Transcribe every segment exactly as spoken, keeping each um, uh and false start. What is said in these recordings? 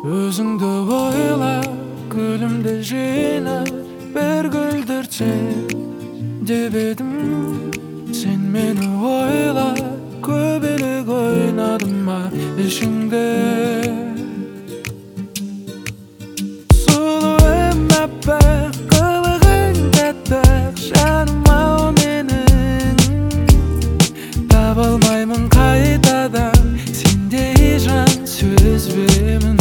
Өзіңді ойла, гүлімді жина, бір гүлдіртсе деп едім. Сен мені ойла, көбелек ойнадым ма ішіңде? Сұлуым аппақ, қылығың тәтті-ақ, жаным-ау менің. Таба алмаймын қайтадан сендей жан сөзбемін.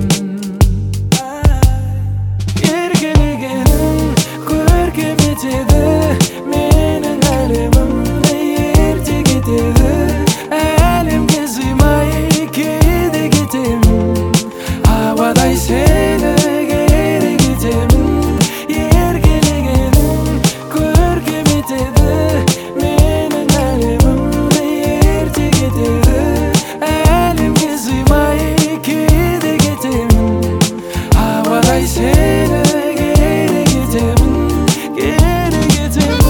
Еркелегенің көркем етеді менің әлемімді, ерте кетеді. Әлемге сыймай кейде кетемін, ауадай сені керек етемін. Еркелегенің көркем етеді менің әлемімді, ерте кетеді. Әлемге сыймай кейде кетемін, ауадай сені керек етемін, керек етемін.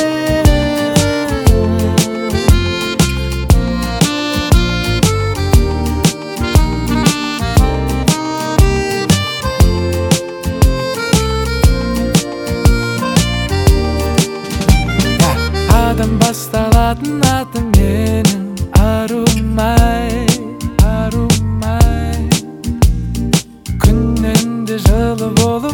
Адам басталатын атым менің, арумай, арумай. Күннен де жылы болып